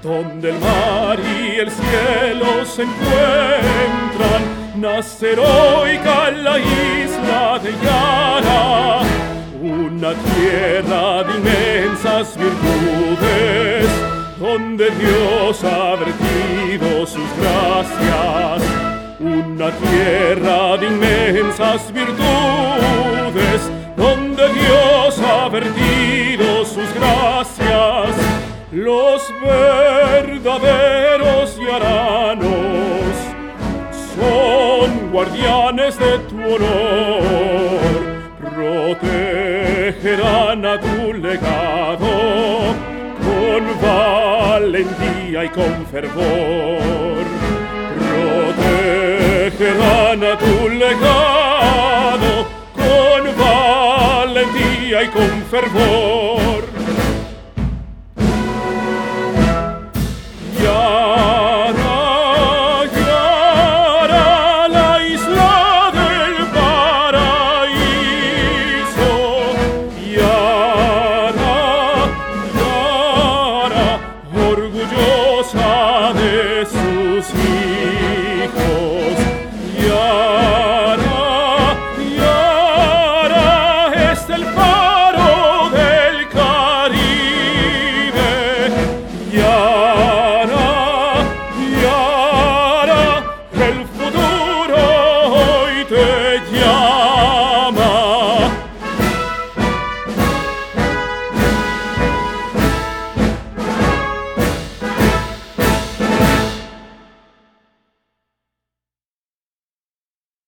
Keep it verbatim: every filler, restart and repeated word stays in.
donde el mar y el cielo se encuentran, nace heroica la isla de Yara, una tierra de inmensas virtudes, donde Dios ha vertido sus gracias. Una tierra de inmensas virtudes, donde Dios ha vertido sus gracias. Los verdaderos yaranos son guardianes de tu honor, protegerán a tu legado con valentía y con fervor. Protegerán a tu legado con valentía y con fervor. Yara, Yara, la isla del paraíso. Yara, Yara, orgullosa de sus hijos. Yara, Yara, es el faro del Caribe. Yara, Yara, el futuro hoy te llama.